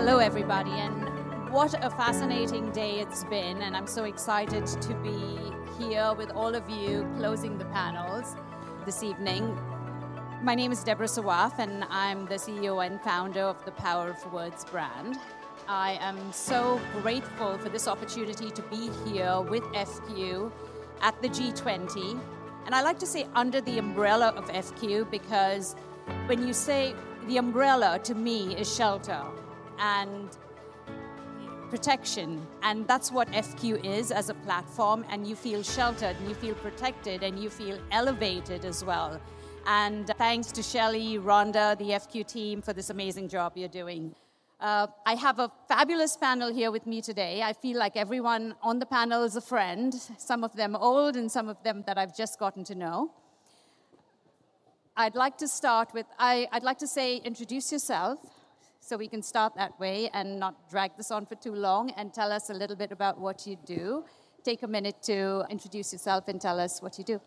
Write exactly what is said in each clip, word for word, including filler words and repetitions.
Hello, everybody, and what a fascinating day it's been, and I'm so excited to be here with all of you closing the panels this evening. My name is Deborah Sawaf, and I'm the C E O and founder of the Power of Words brand. I am so grateful for this opportunity to be here with F Q at the G twenty. And I like to say under the umbrella of F Q because when you say the umbrella, to me, is shelter and protection. And that's what F Q is as a platform. And you feel sheltered, and you feel protected, and you feel elevated as well. And thanks to Shelley, Rhonda, the F Q team for this amazing job you're doing. Uh, I have a fabulous panel here with me today. I feel like everyone on the panel is a friend, some of them old and some of them that I've just gotten to know. I'd like to start with, I, I'd like to say, introduce yourself, so we can start that way and not drag this on for too long, and tell us a little bit about what you do. Take a minute to introduce yourself and tell us what you do.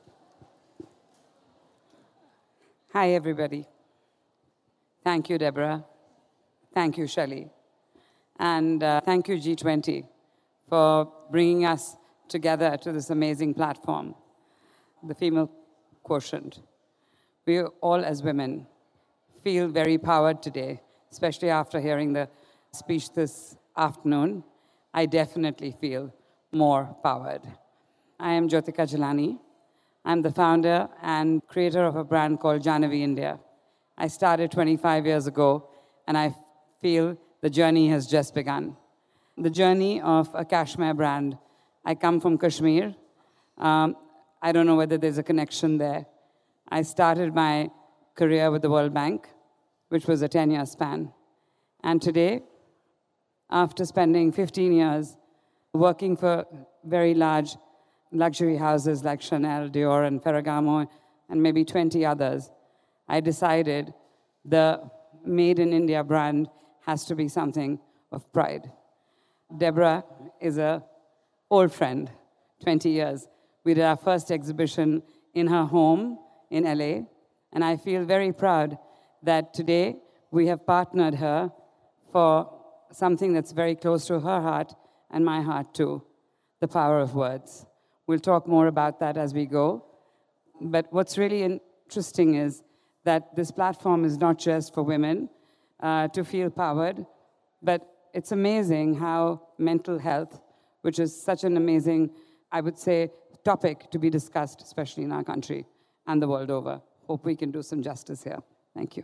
Hi, everybody. Thank you, Deborah. Thank you, Shelley. And uh, thank you, G twenty, for bringing us together to this amazing platform, the female quotient. We all, as women, feel very powered today, especially after hearing the speech this afternoon. I definitely feel more powered. I am Jyotika Jalani. I'm the founder and creator of a brand called Jahnavi India. I started twenty-five years ago, and I feel the journey has just begun. The journey of a cashmere brand. I come from Kashmir. Um, I don't know whether there's a connection there. I started my career with the World Bank, which was a ten-year span. And today, after spending fifteen years working for very large luxury houses like Chanel, Dior, and Ferragamo, and maybe twenty others, I decided the Made in India brand has to be something of pride. Deborah is an old friend, twenty years. We did our first exhibition in her home in L A, and I feel very proud that today we have partnered her for something that's very close to her heart and my heart too, the power of words. We'll talk more about that as we go. But what's really interesting is that this platform is not just for women uh, to feel powered, but it's amazing how mental health, which is such an amazing, I would say, topic to be discussed, especially in our country and the world over. Hope we can do some justice here. Thank you.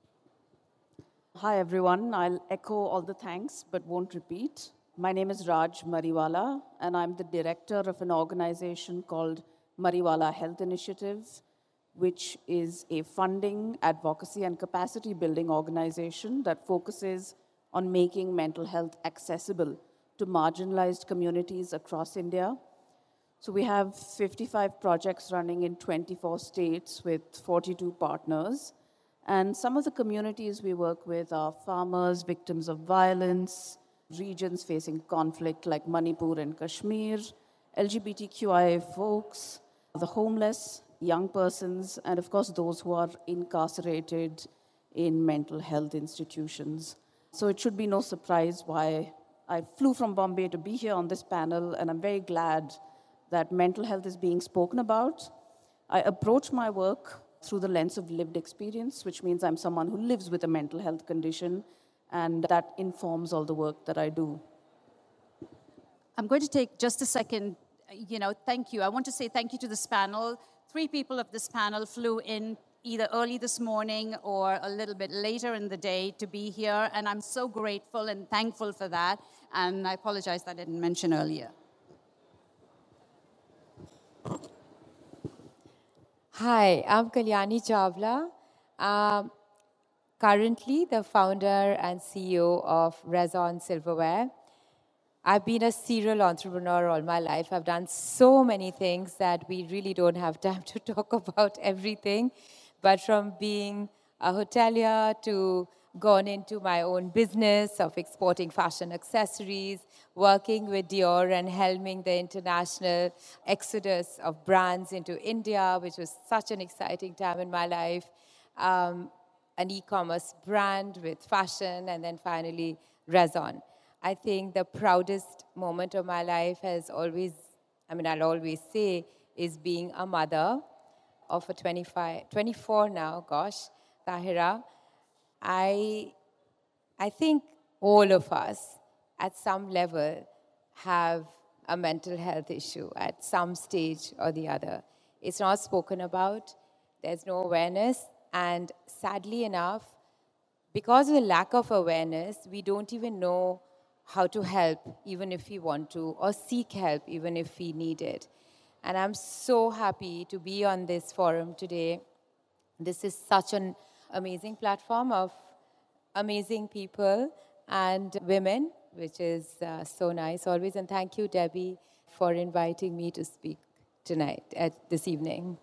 Hi, everyone. I'll echo all the thanks, but won't repeat. My name is Raj Mariwala, and I'm the director of an organization called Mariwala Health Initiative, which is a funding, advocacy, and capacity building organization that focuses on making mental health accessible to marginalized communities across India. So we have fifty-five projects running in twenty-four states with forty-two partners. And some of the communities we work with are farmers, victims of violence, regions facing conflict like Manipur and Kashmir, L G B T Q I A folks, the homeless, young persons, and of course those who are incarcerated in mental health institutions. So it should be no surprise why I flew from Bombay to be here on this panel, and I'm very glad that mental health is being spoken about. I approach my work through the lens of lived experience, which means I'm someone who lives with a mental health condition, and that informs all the work that I do. I'm going to take just a second, you know, thank you. I want to say thank you to this panel. Three people of this panel flew in either early this morning or a little bit later in the day to be here, and I'm so grateful and thankful for that, and I apologize that I didn't mention earlier. Hi, I'm Kalyani Chawla. Um, currently the founder and C E O of Raison Silverware. I've been a serial entrepreneur all my life. I've done so many things that we really don't have time to talk about everything. But from being a hotelier to gone into my own business of exporting fashion accessories, working with Dior and helming the international exodus of brands into India, which was such an exciting time in my life. Um, an e-commerce brand with fashion, and then finally Razon. I think the proudest moment of my life has always, I mean, I'll always say, is being a mother of a twenty-five, twenty-four now, gosh, Tahira. I, I think all of us at some level have a mental health issue at some stage or the other. It's not spoken about, there's no awareness, and sadly enough, because of the lack of awareness, we don't even know how to help, even if we want to, or seek help, even if we need it. And I'm so happy to be on this forum today. This is such an amazing platform of amazing people and women, which is uh, so nice always. And thank you, Debbie, for inviting me to speak tonight, at this evening.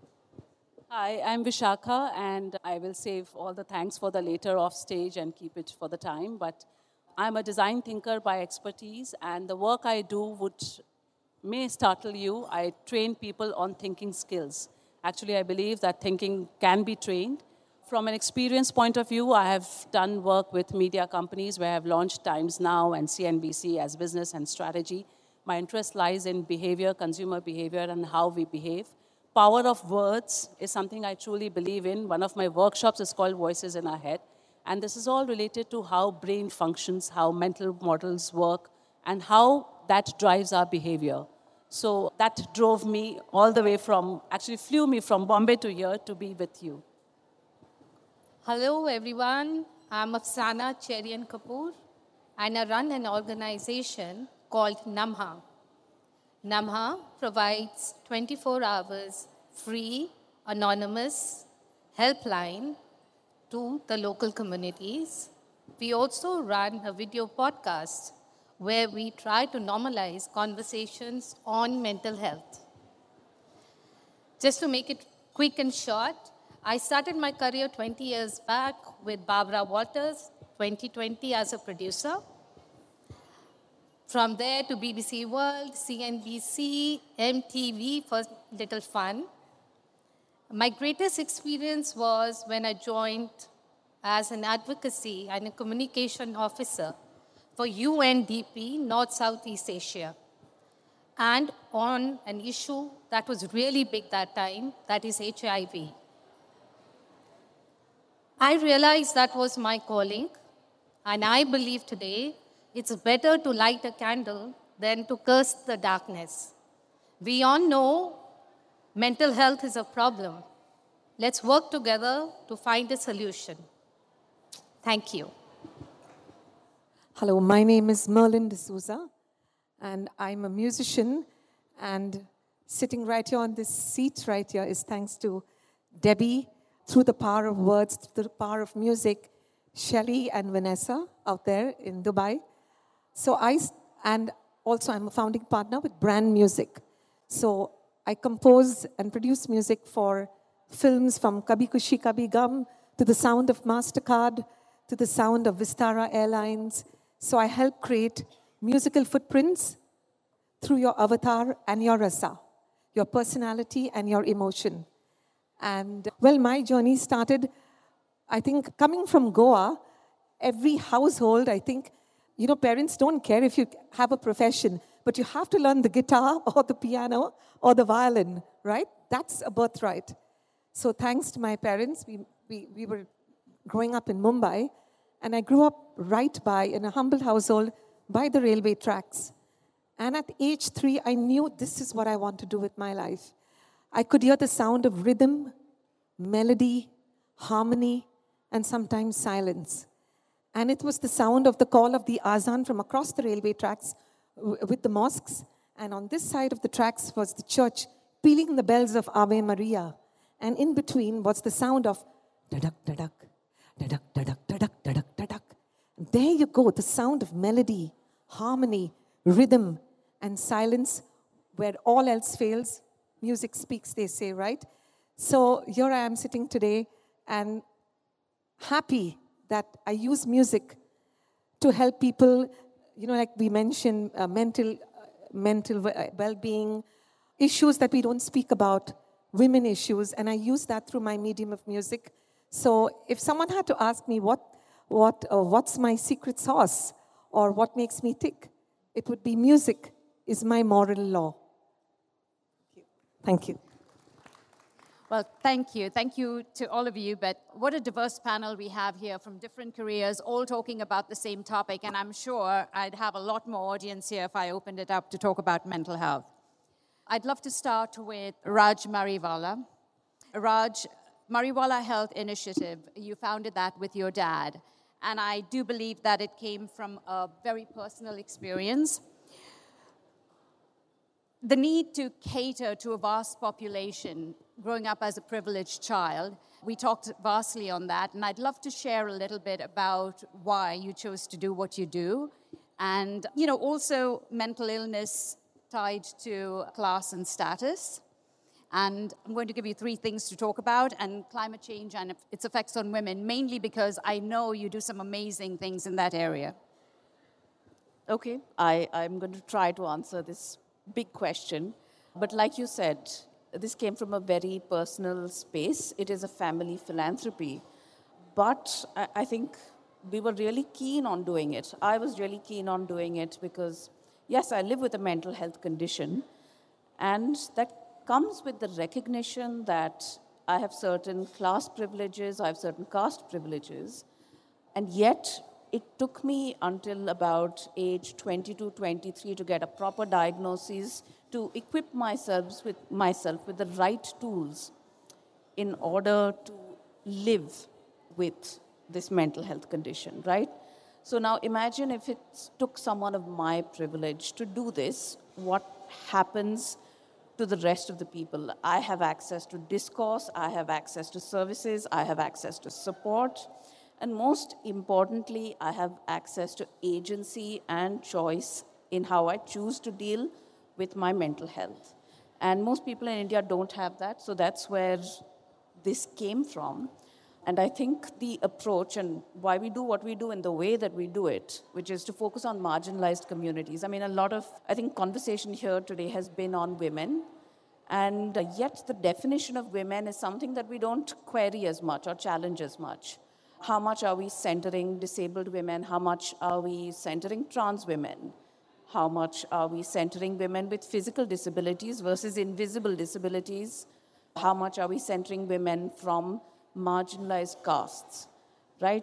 Hi, I'm Vishakha, and I will save all the thanks for the later off stage and keep it for the time. But I'm a design thinker by expertise, and the work I do would may startle you. I train people on thinking skills. Actually, I believe that thinking can be trained. From an experience point of view, I have done work with media companies where I've launched Times Now and C N B C as business and strategy. My interest lies in behavior, consumer behavior, and how we behave. Power of words is something I truly believe in. One of my workshops is called Voices in Our Head. And this is all related to how brain functions, how mental models work, and how that drives our behavior. So that drove me all the way from, actually flew me from Bombay to here to be with you. Hello, everyone. I'm Afsana Cherian Kapoor, and I run an organization called Namha. Namha provides twenty-four hours free, anonymous helpline to the local communities. We also run a video podcast where we try to normalize conversations on mental health. Just to make it quick and short, I started my career twenty years back with Barbara Walters, twenty twenty as a producer. From there to B B C World, C N B C, M T V for little fun. My greatest experience was when I joined as an advocacy and a communication officer for U N D P, North Southeast Asia, and on an issue that was really big that time, that is H I V. I realized that was my calling, and I believe today it's better to light a candle than to curse the darkness. We all know mental health is a problem. Let's work together to find a solution. Thank you. Hello, my name is Merlin D'Souza, and I'm a musician. And sitting right here on this seat right here is thanks to Debbie, through the power of words, through the power of music, Shelley and Vanessa out there in Dubai. So I, and also I'm a founding partner with Brand Music. So I compose and produce music for films from Kabhi Khushi Kabhi Gum to the sound of MasterCard to the sound of Vistara Airlines. So I help create musical footprints through your avatar and your rasa, your personality and your emotion. And well, my journey started, I think, coming from Goa. Every household, I think, you know, parents don't care if you have a profession, but you have to learn the guitar or the piano or the violin, right? That's a birthright. So thanks to my parents, we, we, we were growing up in Mumbai, and I grew up right by, in a humble household, by the railway tracks. And at age three, I knew this is what I want to do with my life. I could hear the sound of rhythm, melody, harmony, and sometimes silence. And it was the sound of the call of the azan from across the railway tracks with the mosques. And on this side of the tracks was the church pealing the bells of Ave Maria. And in between was the sound of dadak, dadak, dadak, dadak, dadak, dadak, dadak. And there you go, the sound of melody, harmony, rhythm, and silence. Where all else fails, music speaks, they say, right? So here I am sitting today and happy that I use music to help people, you know, like we mentioned, uh, mental, uh, mental well-being, issues that we don't speak about, women issues, and I use that through my medium of music. So if someone had to ask me what, what, uh, what's my secret sauce, or what makes me tick. It would be music is my moral law. Thank you. Well, thank you. Thank you to all of you. But what a diverse panel we have here from different careers, all talking about the same topic. And I'm sure I'd have a lot more audience here if I opened it up to talk about mental health. I'd love to start with Raj Mariwala. Raj, Mariwala Health Initiative, you founded that with your dad. And I do believe that it came from a very personal experience. The need to cater to a vast population, growing up as a privileged child, we talked vastly on that, and I'd love to share a little bit about why you chose to do what you do, and you know, also mental illness tied to class and status. And I'm going to give you three things to talk about, and climate change and its effects on women, mainly because I know you do some amazing things in that area. Okay, I, I'm going to try to answer this big question. But like you said, this came from a very personal space. It is a family philanthropy. But I, I think we were really keen on doing it. I was really keen on doing it because, yes, I live with a mental health condition. And that comes with the recognition that I have certain class privileges, I have certain caste privileges. And yet, it took me until about age twenty-two, twenty-three to get a proper diagnosis, to equip myself with, myself with the right tools in order to live with this mental health condition, right? So now imagine if it took someone of my privilege to do this, what happens to the rest of the people? I have access to discourse, I have access to services, I have access to support. And most importantly, I have access to agency and choice in how I choose to deal with my mental health. And most people in India don't have that, so that's where this came from. And I think the approach and why we do what we do in the way that we do it, which is to focus on marginalized communities. I mean, a lot of, I think, conversation here today has been on women. And yet the definition of women is something that we don't query as much or challenge as much. How much are we centering disabled women? How much are we centering trans women? How much are we centering women with physical disabilities versus invisible disabilities? How much are we centering women from marginalized castes, right?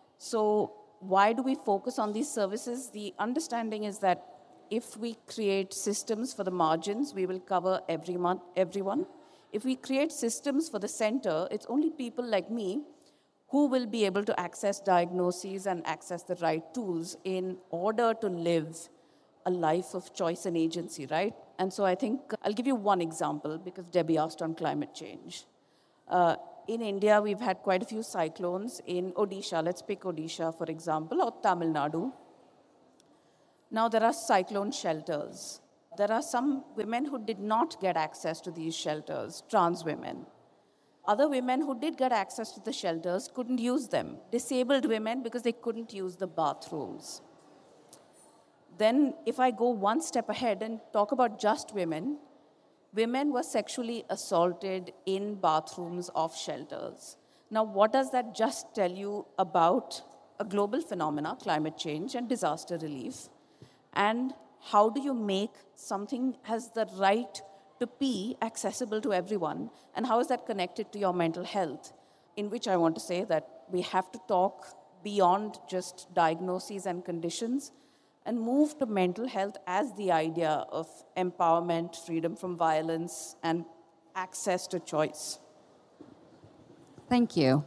So why do we focus on these services? The understanding is that if we create systems for the margins, we will cover everyone. everyone. If we create systems for the center, it's only people like me who will be able to access diagnoses and access the right tools in order to live a life of choice and agency, right? And so I think I'll give you one example because Debbie asked on climate change. Uh, in India, we've had quite a few cyclones. In Odisha, let's pick Odisha, for example, or Tamil Nadu. Now there are cyclone shelters. There are some women who did not get access to these shelters, trans women. Other women who did get access to the shelters couldn't use them. Disabled women because they couldn't use the bathrooms. Then if I go one step ahead and talk about just women, women were sexually assaulted in bathrooms of shelters. Now what does that just tell you about a global phenomena, climate change and disaster relief? And how do you make something has the right to be accessible to everyone, and how is that connected to your mental health? In which I want to say that we have to talk beyond just diagnoses and conditions and move to mental health as the idea of empowerment, freedom from violence, and access to choice. Thank you.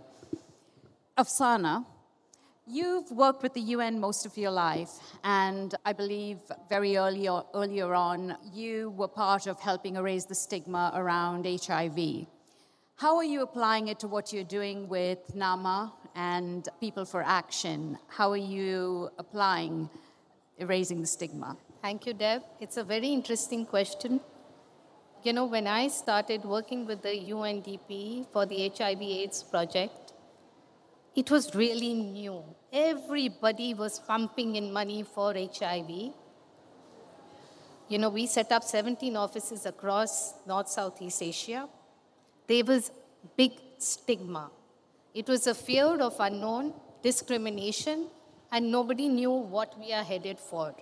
Afsana, you've worked with the U N most of your life, and I believe very early or, earlier on, you were part of helping erase the stigma around H I V. How are you applying it to what you're doing with NAMA and People for Action? How are you applying erasing the stigma? Thank you, Deb. It's a very interesting question. You know, when I started working with the U N D P for the H I V AIDS project, it was really new. Everybody was pumping in money for H I V. You know, we set up seventeen offices across North, Southeast Asia. There was big stigma. It was a fear of unknown, discrimination, and nobody knew what we are headed for.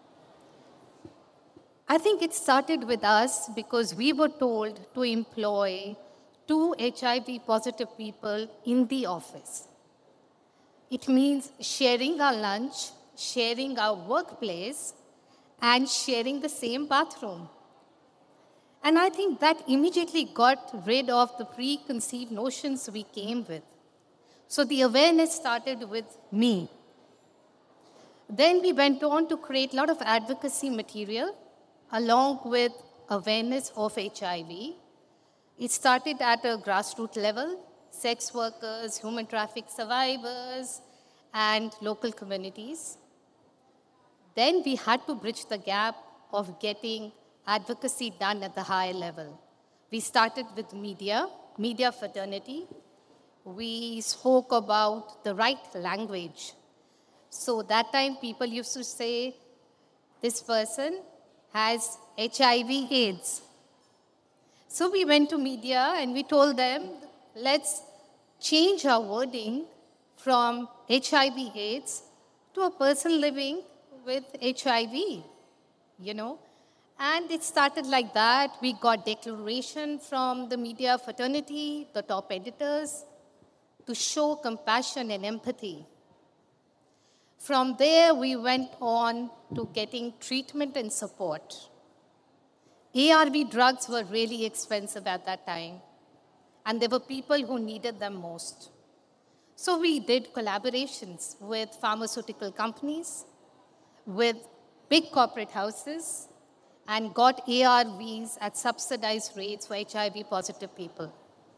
I think it started with us because we were told to employ two H I V positive people in the office. It means sharing our lunch, sharing our workplace, and sharing the same bathroom. And I think that immediately got rid of the preconceived notions we came with. So the awareness started with me. Then we went on to create a lot of advocacy material along with awareness of H I V. It started at a grassroots level, sex workers, human traffic survivors, and local communities. Then we had to bridge the gap of getting advocacy done at the higher level. We started with media, media fraternity. We spoke about the right language. So that time people used to say, this person has H I V AIDS. So we went to media and we told them, let's change our wording from H I V AIDS to a person living with H I V, you know. And it started like that. We got declaration from the media fraternity, the top editors, to show compassion and empathy. From there, we went on to getting treatment and support. A R V drugs were really expensive at that time, and there were people who needed them most. So we did collaborations with pharmaceutical companies, with big corporate houses, and got A R Vs at subsidized rates for H I V positive people.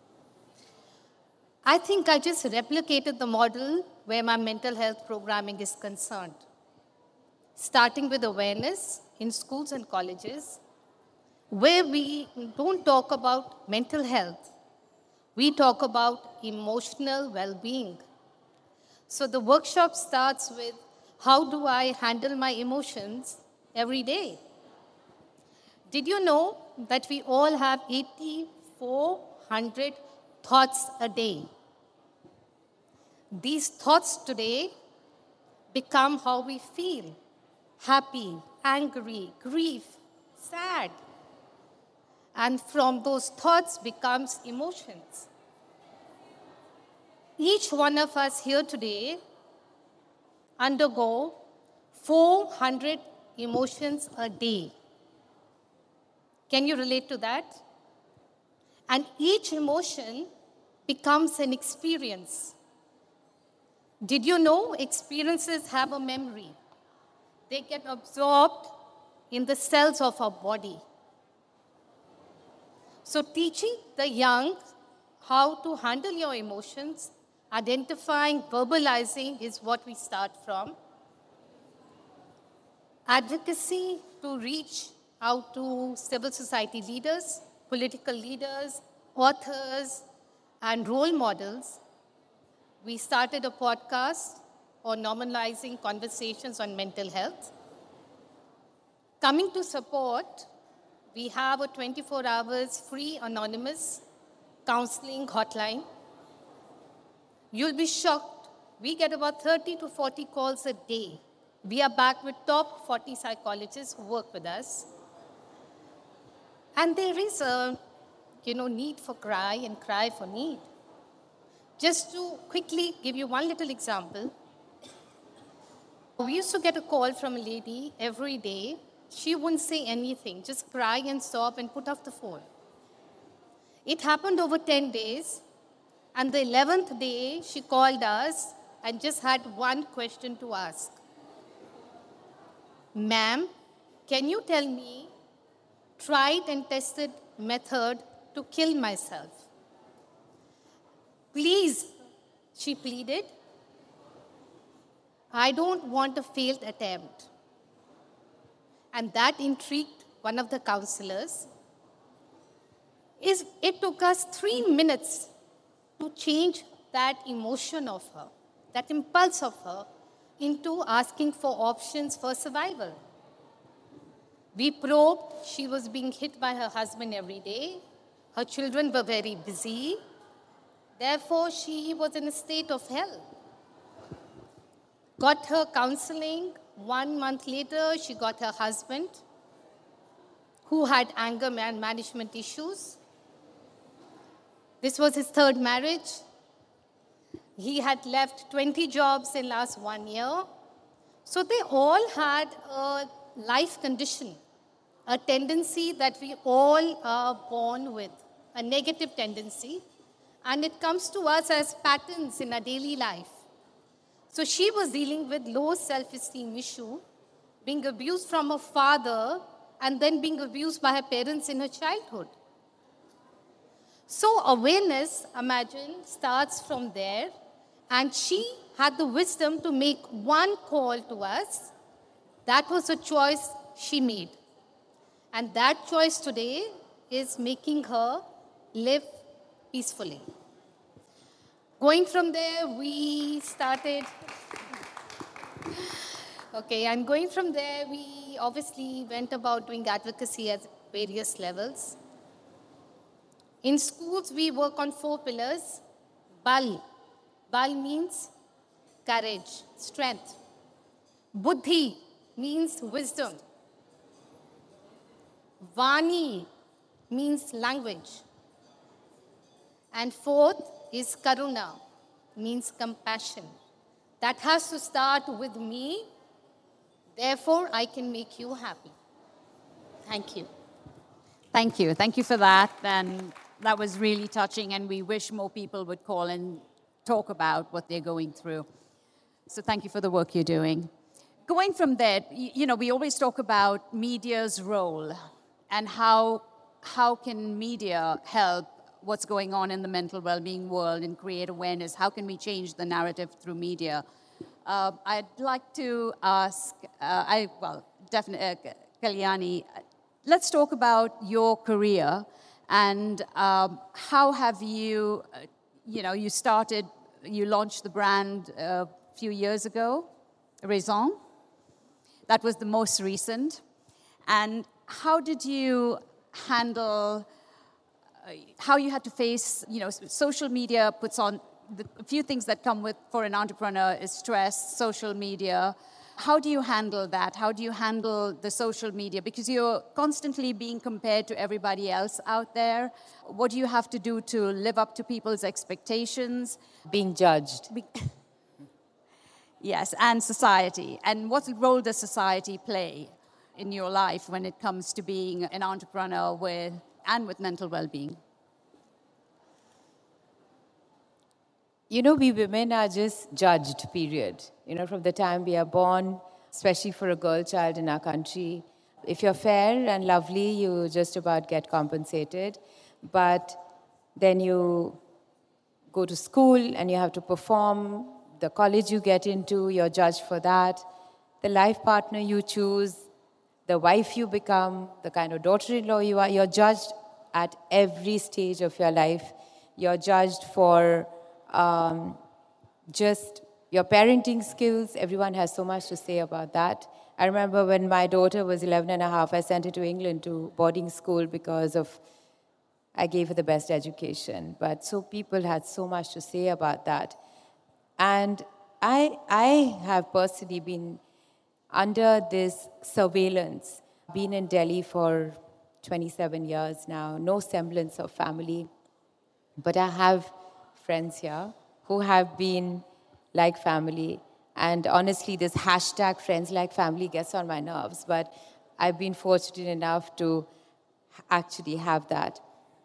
I think I just replicated the model where my mental health programming is concerned. Starting with awareness in schools and colleges, where we don't talk about mental health, we talk about emotional well-being. So the workshop starts with, how do I handle my emotions every day? Did you know that we all have eight thousand four hundred thoughts a day? These thoughts today become how we feel: happy, angry, grief, sad. And from those thoughts becomes emotions. Each one of us here today undergo four hundred emotions a day. Can you relate to that? And each emotion becomes an experience. Did you know experiences have a memory? They get absorbed in the cells of our body. So teaching the young how to handle your emotions, identifying, verbalizing is what we start from. Advocacy to reach out to civil society leaders, political leaders, authors, and role models. We started a podcast on normalizing conversations on mental health. Coming to support, we have a twenty-four hours free anonymous counseling hotline. You'll be shocked. We get about thirty to forty calls a day. We are back with top forty psychologists who work with us. And there is a, you know, need for cry and cry for need. Just to quickly give you one little example, we used to get a call from a lady every day. She wouldn't say anything, just cry and sob and put off the phone. It happened over ten days, and the eleventh day, she called us and just had one question to ask. Ma'am, can you tell me tried and tested method to kill myself? Please, she pleaded. I don't want a failed attempt. And that intrigued one of the counselors. Is it took us three minutes to change that emotion of her, that impulse of her, into asking for options for survival. We probed. She was being hit by her husband every day. Her children were very busy. Therefore, she was in a state of hell. got her counseling. One month later, she got her husband, who had anger man- management issues. This was his third marriage. He had left twenty jobs in last one year. So they all had a life condition, a tendency that we all are born with, a negative tendency. And it comes to us as patterns in our daily life. So she was dealing with low self-esteem issue, being abused from her father, and then being abused by her parents in her childhood. So awareness, imagine, starts from there. And she had the wisdom to make one call to us. That was a choice she made. And that choice today is making her live peacefully. Going from there, we started. Okay, and going from there, we obviously went about doing advocacy at various levels. In schools, we work on four pillars. Bal. Bal means courage, strength. Buddhi means wisdom. Vani means language. And fourth is Karuna, means compassion. That has to start with me. Therefore, I can make you happy. Thank you. Thank you. Thank you for that. And that was really touching, and we wish more people would call and talk about what they're going through. So thank you for the work you're doing. Going from there, you know, we always talk about media's role and how, how can media help what's going on in the mental well-being world and create awareness. How can we change the narrative through media? Uh, I'd like to ask, uh, I well, definitely, uh, Kalyani, let's talk about your career and um, how have you, uh, you know, you started, you launched the brand a few years ago, Raison. That was the most recent. And how did you handle how you had to face, you know, social media puts on the, a few things that come with for an entrepreneur is stress, social media. How do you handle that? How do you handle the social media? Because you're constantly being compared to everybody else out there. What do you have to do to live up to people's expectations? Being judged. Be- yes, and society. And what role does society play in your life when it comes to being an entrepreneur with and with mental well-being? You know, we women are just judged, period. You know, from the time we are born, especially for a girl child in our country. If you're fair and lovely, you just about get compensated. But then you go to school and you have to perform. The college you get into, you're judged for that. The life partner you choose, the wife you become, the kind of daughter-in-law you are, you're judged at every stage of your life. You're judged for um, just your parenting skills. Everyone has so much to say about that. I remember when my daughter was eleven and a half, I sent her to England to boarding school because of, I gave her the best education. But so people had so much to say about that. And I, I have personally been under this surveillance, been in Delhi for twenty-seven years now, no semblance of family. But I have friends here who have been like family. And honestly, this hashtag friends like family gets on my nerves. But I've been fortunate enough to actually have that.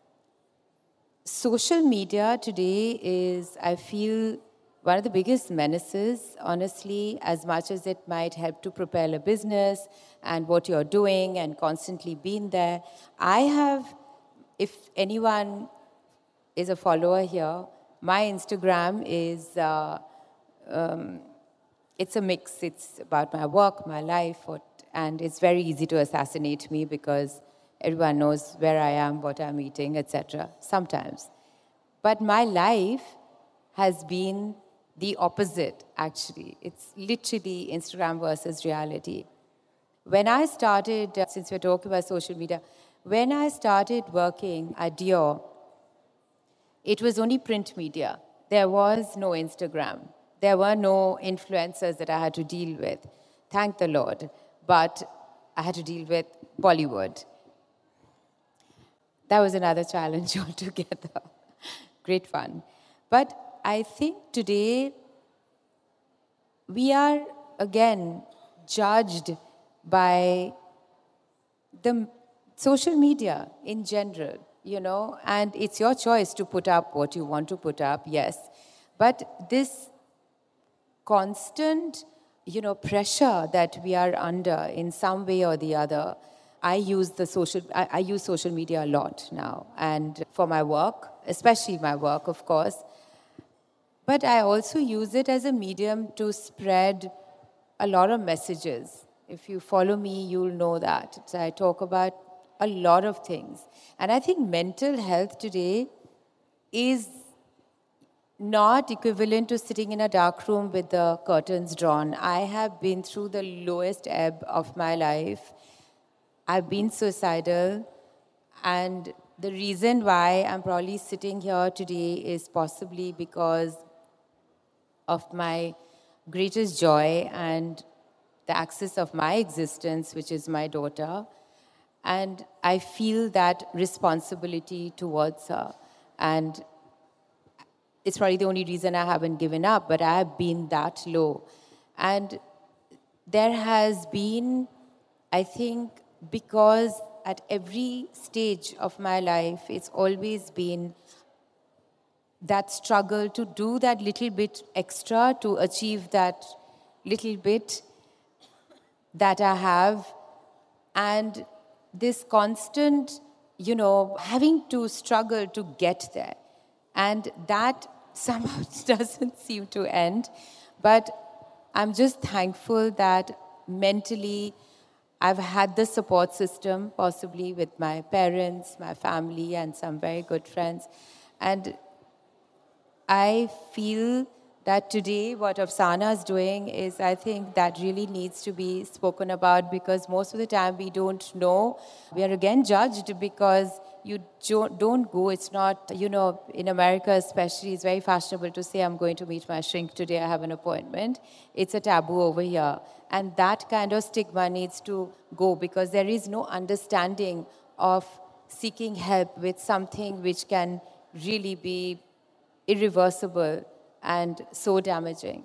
Social media today is, I feel, one of the biggest menaces, honestly, as much as it might help to propel a business and what you're doing and constantly being there. I have, if anyone is a follower here, my Instagram is, uh, um, it's a mix. It's about my work, my life, what, and it's very easy to assassinate me because everyone knows where I am, what I'm eating, et cetera, sometimes. But my life has been the opposite, actually. It's literally Instagram versus reality. When I started, uh, since we're talking about social media, when I started working at Dior, it was only print media. There was no Instagram. there were no influencers that I had to deal with. Thank the Lord. But I had to deal with Bollywood. That was another challenge altogether. Great fun. But I think today we are, again, judged by the social media in general, you know, and it's your choice to put up what you want to put up, yes. But this constant, you know, pressure that we are under in some way or the other, I use the social, I, I use social media a lot now, and for my work, especially my work, of course. But I also use it as a medium to spread a lot of messages. If you follow me, you'll know that. So I talk about a lot of things. And I think mental health today is not equivalent to sitting in a dark room with the curtains drawn. I have been through the lowest ebb of my life. I've been suicidal. And the reason why I'm probably sitting here today is possibly because of my greatest joy and the axis of my existence, which is my daughter. And I feel that responsibility towards her. And it's probably the only reason I haven't given up, but I have been that low. And there has been, I think, because at every stage of my life, it's always been that struggle to do that little bit extra to achieve that little bit that I have. And this constant, you know, having to struggle to get there. And that somehow doesn't seem to end. But I'm just thankful that mentally I've had the support system, possibly with my parents, my family, and some very good friends. And I feel that today what Afsana is doing is, I think, that really needs to be spoken about, because most of the time we don't know. We are again judged because you don't go. It's not, you know, in America especially, it's very fashionable to say, I'm going to meet my shrink today, I have an appointment. It's a taboo over here. And that kind of stigma needs to go, because there is no understanding of seeking help with something which can really be irreversible and so damaging.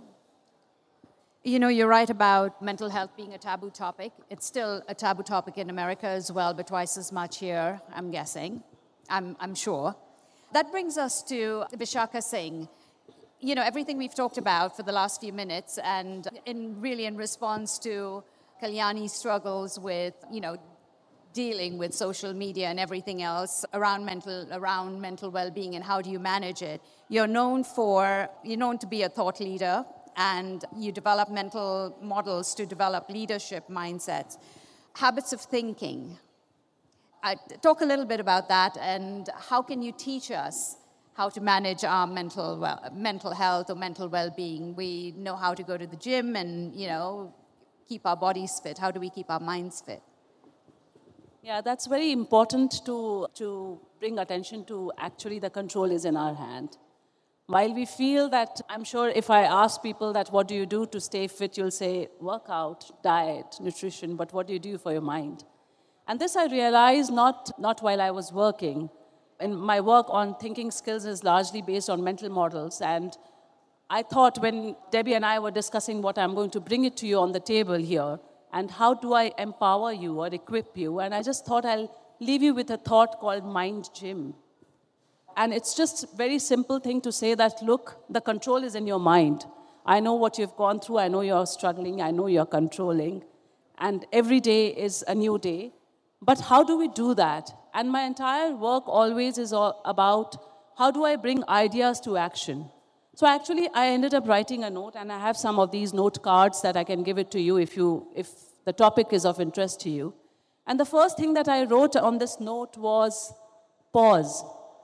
You know, you're right about mental health being a taboo topic. It's still a taboo topic in America as well, but twice as much here, I'm guessing. I'm, I'm sure. That brings us to Vishakha Singh. You know, everything we've talked about for the last few minutes, and in really in response to Kalyani's struggles with, you know, dealing with social media and everything else around mental around mental well-being and how do you manage it. You're known for you're known to be a thought leader, and you develop mental models to develop leadership mindsets, habits of thinking. I, talk a little bit about that, and how can you teach us how to manage our mental well, mental health or mental well-being? We know how to go to the gym and, you know, keep our bodies fit. How do we keep our minds fit? Yeah, that's very important to, to bring attention to. Actually, the control is in our hand. While we feel that, I'm sure if I ask people that what do you do to stay fit, you'll say workout, diet, nutrition, but what do you do for your mind? And this I realized not, not while I was working. And my work on thinking skills is largely based on mental models. And I thought when Debbie and I were discussing what I'm going to bring it to you on the table here, and how do I empower you or equip you? And I just thought I'll leave you with a thought called Mind Gym. And it's just a very simple thing to say that, look, the control is in your mind. I know what you've gone through. I know you're struggling. I know you're controlling. And every day is a new day. But how do we do that? And my entire work always is all about how do I bring ideas to action? So actually, I ended up writing a note, and I have some of these note cards that I can give it to you if, you if the topic is of interest to you. And the first thing that I wrote on this note was pause.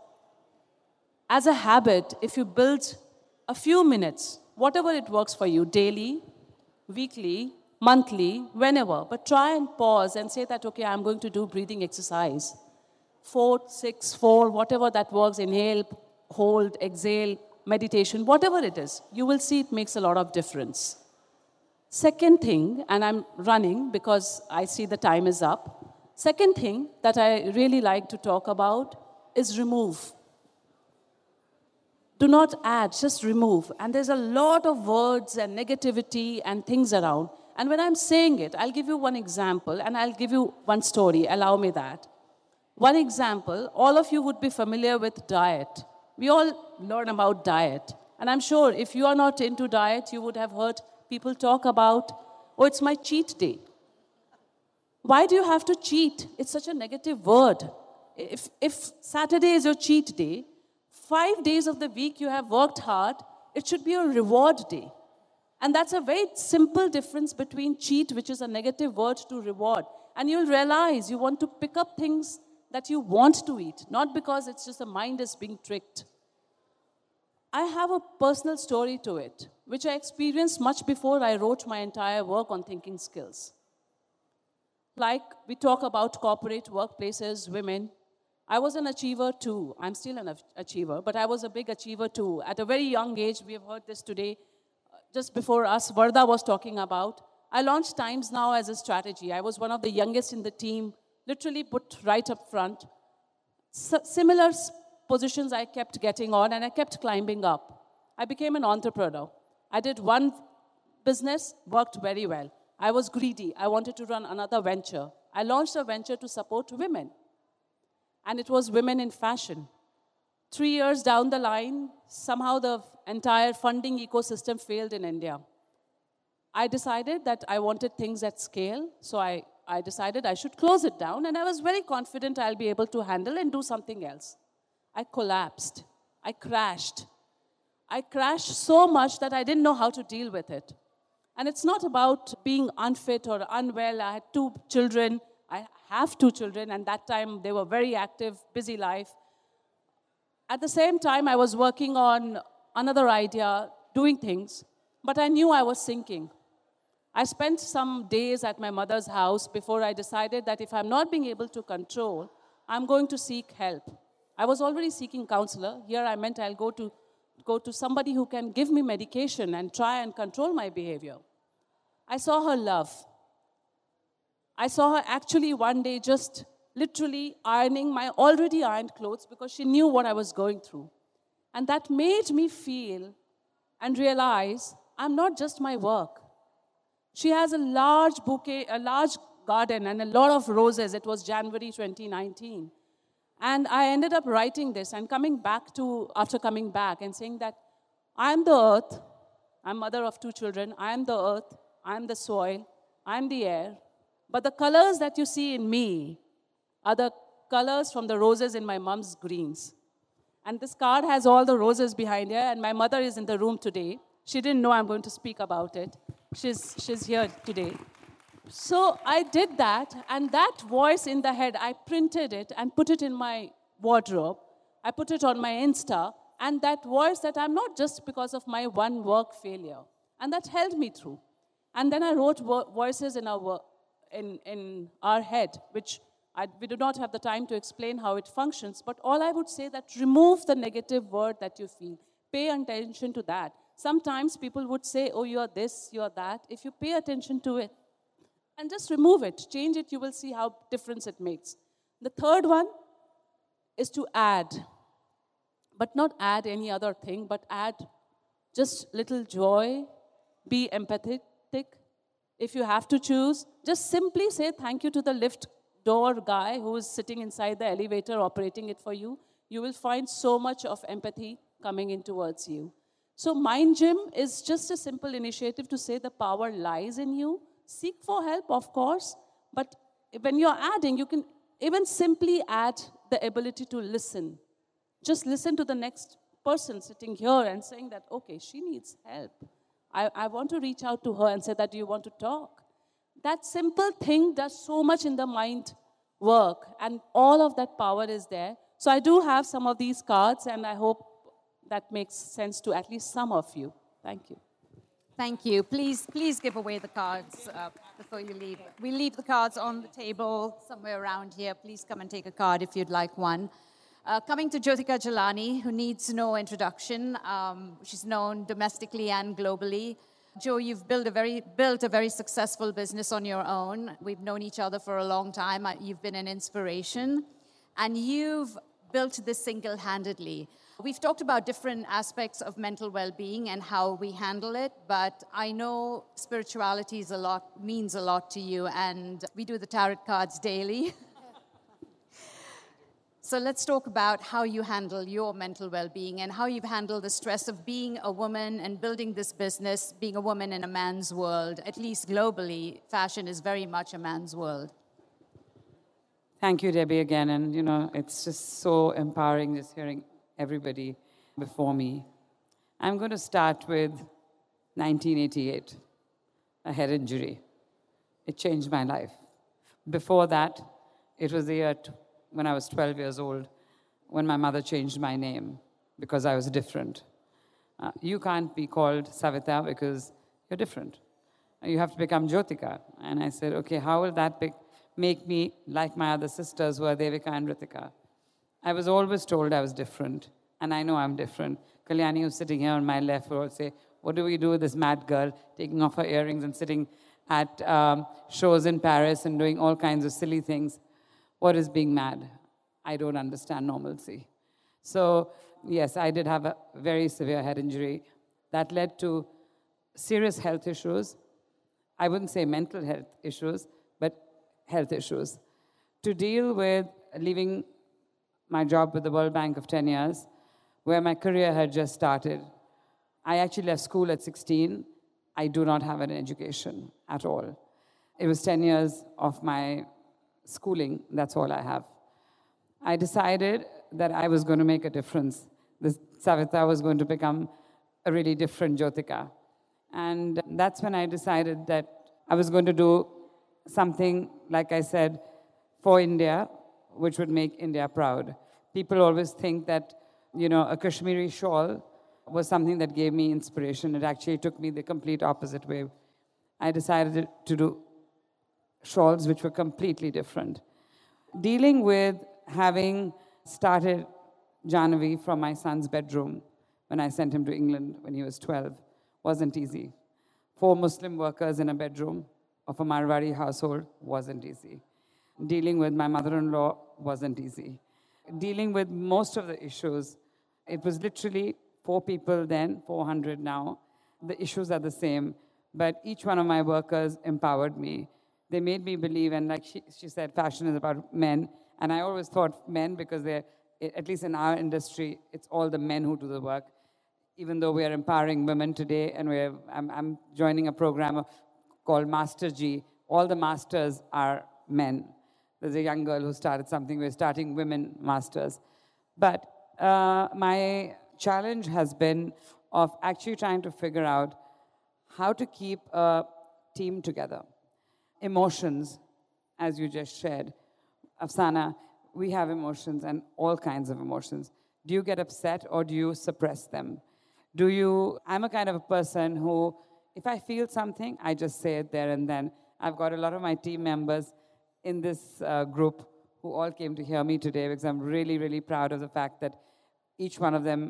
As a habit, if you build a few minutes, whatever it works for you, daily, weekly, monthly, whenever, but try and pause and say that, okay, I'm going to do breathing exercise. Four, six, four, whatever that works, inhale, hold, exhale, meditation, whatever it is, you will see it makes a lot of difference. Second thing, and I'm running because I see the time is up. Second thing that I really like to talk about is remove. Do not add, just remove. And there's a lot of words and negativity and things around. And when I'm saying it, I'll give you one example and I'll give you one story. Allow me that. One example, all of you would be familiar with diet. We all learn about diet. And I'm sure if you are not into diet, you would have heard people talk about, oh, it's my cheat day. Why do you have to cheat? It's such a negative word. If, if Saturday is your cheat day, five days of the week you have worked hard, it should be a reward day. And that's a very simple difference between cheat, which is a negative word, to reward. And you'll realize you want to pick up things that you want to eat, not because it's just the mind is being tricked. I have a personal story to it, which I experienced much before I wrote my entire work on thinking skills. Like we talk about corporate workplaces, women. I was an achiever too. I'm still an achiever, but I was a big achiever too. At a very young age, we have heard this today, just before us, Varda was talking about. I launched Times Now as a strategy. I was one of the youngest in the team, literally put right up front. S- similar positions I kept getting on, and I kept climbing up. I became an entrepreneur. I did one business, worked very well. I was greedy. I wanted to run another venture. I launched a venture to support women. And it was women in fashion. Three years down the line, somehow the entire funding ecosystem failed in India. I decided that I wanted things at scale, so I, I decided I should close it down, and I was very confident I'll be able to handle and do something else. I collapsed. I crashed. I crashed so much that I didn't know how to deal with it. And it's not about being unfit or unwell. I had two children. I have two children, and that time they were very active, busy life. At the same time, I was working on another idea, doing things, but I knew I was sinking. I spent some days at my mother's house before I decided that if I'm not being able to control, I'm going to seek help. I was already seeking counselor. Here I meant I'll go to, go to somebody who can give me medication and try and control my behavior. I saw her love. I saw her actually one day just literally ironing my already ironed clothes because she knew what I was going through. And that made me feel and realize I'm not just my work. She has a large bouquet, a large garden and a lot of roses. It was January twenty nineteen. And I ended up writing this and coming back to, after coming back and saying that I am the earth, I'm mother of two children, I am the earth, I am the soil, I am the air. But the colors that you see in me are the colors from the roses in my mom's greens. And this card has all the roses behind her, and my mother is in the room today. She didn't know I'm going to speak about it. She's, she's here today. So I did that, and that voice in the head, I printed it and put it in my wardrobe. I put it on my Insta, and that voice that I'm not just because of my one work failure. And that held me through. And then I wrote vo- voices in our work. In, in our head, which I, we do not have the time to explain how it functions, but all I would say that remove the negative word that you feel. Pay attention to that. Sometimes people would say, oh, you're this, you're that. If you pay attention to it and just remove it, change it, you will see how difference it makes. The third one is to add, but not add any other thing, but add just little joy, be empathetic. If you have to choose, just simply say thank you to the lift door guy who is sitting inside the elevator operating it for you. You will find so much of empathy coming in towards you. So Mind Gym is just a simple initiative to say the power lies in you. Seek for help, of course, but when you're adding, you can even simply add the ability to listen. Just listen to the next person sitting here and saying that, okay, she needs help. I, I want to reach out to her and say that, do you want to talk? That simple thing does so much in the mind work, and all of that power is there. So I do have some of these cards, and I hope that makes sense to at least some of you. Thank you. Thank you. Please, please give away the cards uh, before you leave. We leave the cards on the table somewhere around here. Please come and take a card if you'd like one. Uh, coming to Jyotika Jalani, who needs no introduction. Um, she's known domestically and globally. Jo, you've built a very built a very successful business on your own. We've known each other for a long time. You've been an inspiration, and you've built this single-handedly. We've talked about different aspects of mental well-being and how we handle it, but I know spirituality is a lot, means a lot to you, and we do the tarot cards daily. So let's talk about how you handle your mental well-being and how you've handled the stress of being a woman and building this business, being a woman in a man's world. At least globally, fashion is very much a man's world. Thank you, Debbie, again. And, you know, it's just so empowering just hearing everybody before me. I'm going to start with nineteen eighty-eight, a head injury. It changed my life. Before that, it was the year t- when I was twelve years old, when my mother changed my name because I was different. Uh, you can't be called Savita because you're different. You have to become Jyotika. And I said, okay, how will that be- make me like my other sisters who are Devika and Ritika? I was always told I was different, and I know I'm different. Kalyani, who's sitting here on my left, will say, what do we do with this mad girl taking off her earrings and sitting at um, shows in Paris and doing all kinds of silly things? What is being mad? I don't understand normalcy. So, yes, I did have a very severe head injury that led to serious health issues. I wouldn't say mental health issues, but health issues. To deal with leaving my job with the World Bank of ten years, where my career had just started. I actually left school at sixteen. I do not have an education at all. It was ten years of my schooling, that's all I have. I decided that I was going to make a difference. This Savita was going to become a really different Jyotika. And that's when I decided that I was going to do something, like I said, for India, which would make India proud. People always think that, you know, a Kashmiri shawl was something that gave me inspiration. It actually took me the complete opposite way. I decided to do shawls which were completely different. Dealing with having started Jahnavi from my son's bedroom when I sent him to England when he was twelve wasn't easy. Four Muslim workers in a bedroom of a Marwari household wasn't easy. Dealing with my mother-in-law wasn't easy. Dealing with most of the issues, it was literally four people then, four hundred now. The issues are the same, but each one of my workers empowered me. They made me believe, and like she, she said, fashion is about men. And I always thought men, because they're, at least in our industry, it's all the men who do the work. Even though we are empowering women today, and we're, I'm, I'm joining a program called Master G, all the masters are men. There's a young girl who started something, we're starting women masters. But uh, my challenge has been of actually trying to figure out how to keep a team together. Emotions, as you just shared. Afsana, we have emotions and all kinds of emotions. Do you get upset or do you suppress them? Do you, I'm a kind of a person who, if I feel something, I just say it there and then. I've got a lot of my team members in this uh, group who all came to hear me today because I'm really, really proud of the fact that each one of them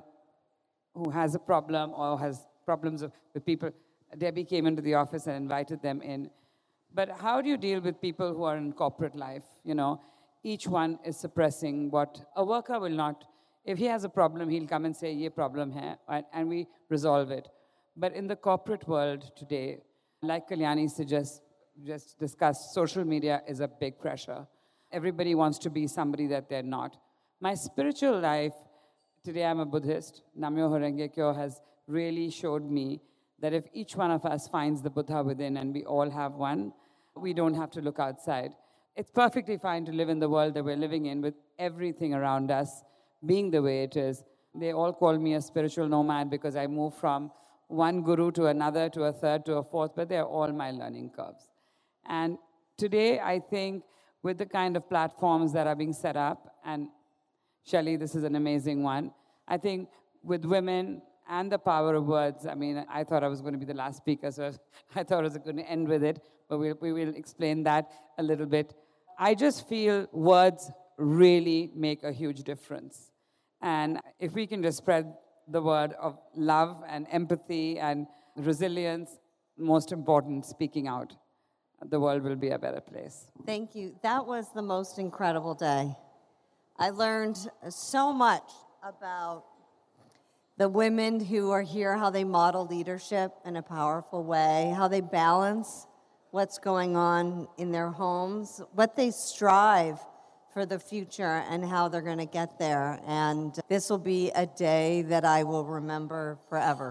who has a problem or has problems with people, Debbie came into the office and invited them in. But how do you deal with people who are in corporate life? You know, each one is suppressing what a worker will not. If he has a problem, he'll come and say, "Ye problem hai," and we resolve it. But in the corporate world today, like Kalyani suggests, just discussed, social media is a big pressure. Everybody wants to be somebody that they're not. My spiritual life, today I'm a Buddhist. Namyo Horenge Kyo has really showed me that if each one of us finds the Buddha within, and we all have one, we don't have to look outside. It's perfectly fine to live in the world that we're living in with everything around us being the way it is. They all call me a spiritual nomad because I move from one guru to another, to a third, to a fourth, but they're all my learning curves. And today, I think, with the kind of platforms that are being set up, and Shelley, this is an amazing one, I think with women and the power of words, I mean, I thought I was going to be the last speaker, so I thought I was going to end with it, but we'll, we will explain that a little bit. I just feel words really make a huge difference. And if we can just spread the word of love and empathy and resilience, most important, speaking out, the world will be a better place. Thank you. That was the most incredible day. I learned so much about the women who are here, how they model leadership in a powerful way, how they balance what's going on in their homes, what they strive for the future, and how they're going to get there. And this will be a day that I will remember forever.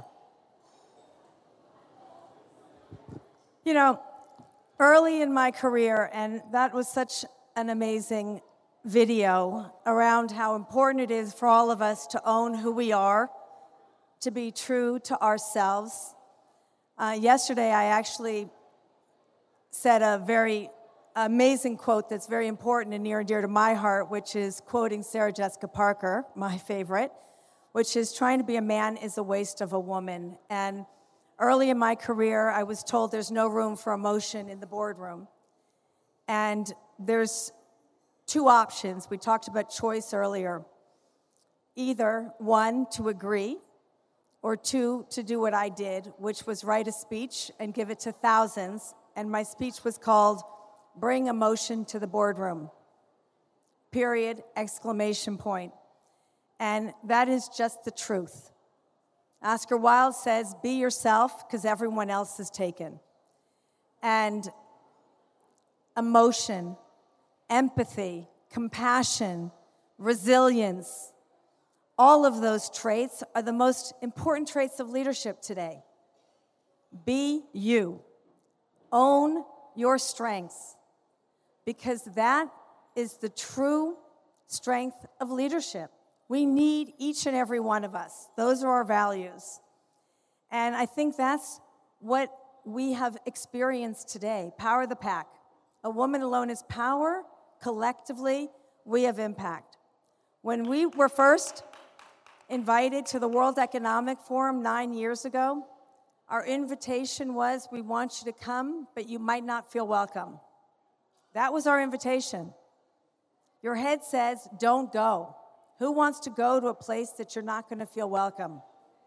You know, early in my career, and that was such an amazing video around how important it is for all of us to own who we are, to be true to ourselves. Uh, yesterday, I actually said a very amazing quote that's very important and near and dear to my heart, which is quoting Sarah Jessica Parker, my favorite, which is trying to be a man is a waste of a woman. And early in my career, I was told there's no room for emotion in the boardroom. And there's two options. We talked about choice earlier. Either, one, to agree, or two, to do what I did, which was write a speech and give it to thousands. And my speech was called, Bring Emotion to the Boardroom. Period, exclamation point. And that is just the truth. Oscar Wilde says, be yourself, because everyone else is taken. And emotion, empathy, compassion, resilience, all of those traits are the most important traits of leadership today. Be you. Own your strengths, because that is the true strength of leadership. We need each and every one of us. Those are our values. And I think that's what we have experienced today. Power of the pack. A woman alone is power. Collectively, we have impact. When we were first invited to the World Economic Forum nine years ago, our invitation was, we want you to come, but you might not feel welcome. That was our invitation. Your head says, don't go. Who wants to go to a place that you're not going to feel welcome?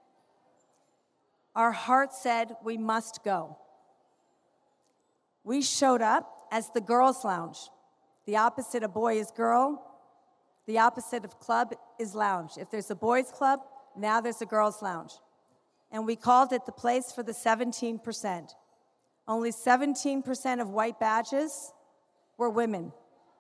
Our heart said, we must go. We showed up as the girls' lounge. The opposite of boy is girl. The opposite of club is lounge. If there's a boys' club, now there's a girls' lounge. And we called it the place for the seventeen percent. Only seventeen percent of white badges were women.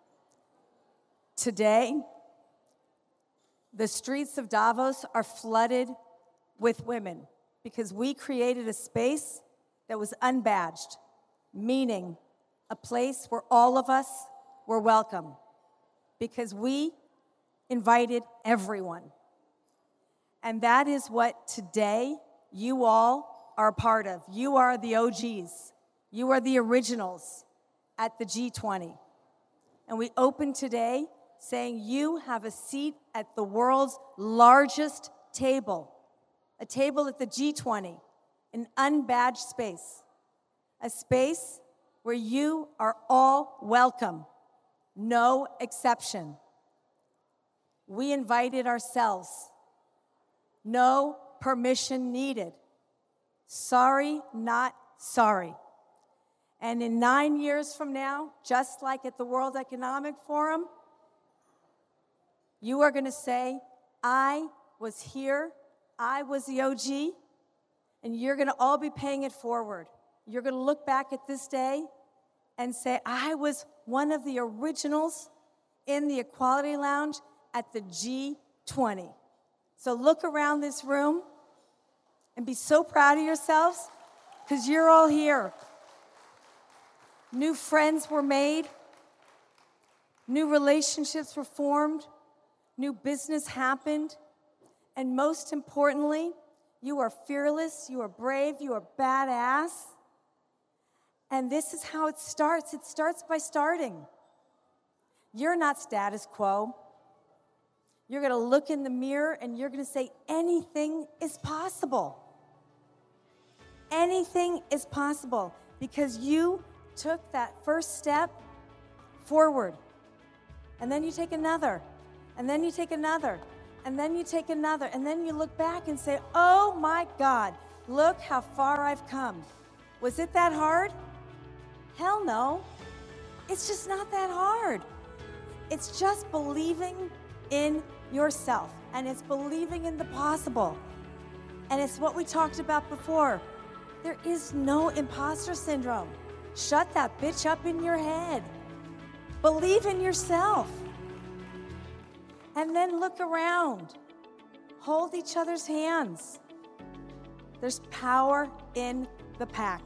Today, the streets of Davos are flooded with women because we created a space that was unbadged, meaning a place where all of us were welcome because we invited everyone. And that is what today you all are a part of. You are the O Gs. You are the originals at the G twenty. And we open today saying you have a seat at the world's largest table, a table at the G twenty, an unbadged space, a space where you are all welcome, no exception. We invited ourselves. No permission needed. Sorry, not sorry. And in nine years from now, just like at the World Economic Forum, you are going to say, I was here, I was the O G, and you're going to all be paying it forward. You're going to look back at this day and say, I was one of the originals in the Equality Lounge at the G twenty. So look around this room and be so proud of yourselves because you're all here. New friends were made. New relationships were formed. New business happened. And most importantly, you are fearless, you are brave, you are badass. And this is how it starts. It starts by starting. You're not status quo. You're going to look in the mirror and you're going to say, anything is possible. Anything is possible because you took that first step forward. And then you take another. And then you take another. And then you take another. And then you look back and say, oh my God, look how far I've come. Was it that hard? Hell no. It's just not that hard. It's just believing in yourself. And it's believing in the possible. And it's what we talked about before. There is no imposter syndrome. Shut that bitch up in your head. Believe in yourself. And then look around. Hold each other's hands. There's power in the pack.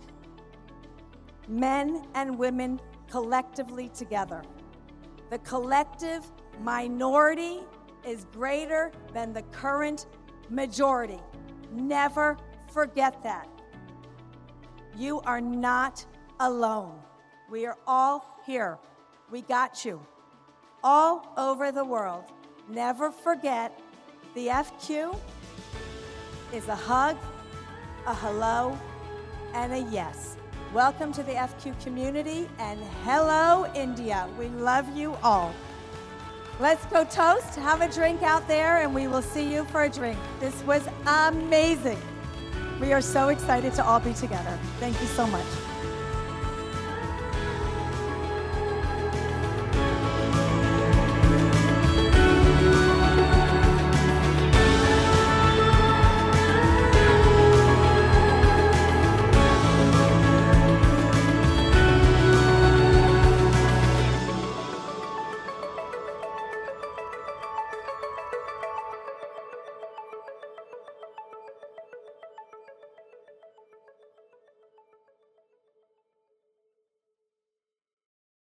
Men and women collectively together. The collective minority is greater than the current majority. Never forget that. You are not alone. We are all here. We got you. All over the world. Never forget, the F Q is a hug, a hello, and a yes. Welcome to the F Q community, and hello, India. We love you all. Let's go toast, have a drink out there, and we will see you for a drink. This was amazing. We are so excited to all be together. Thank you so much.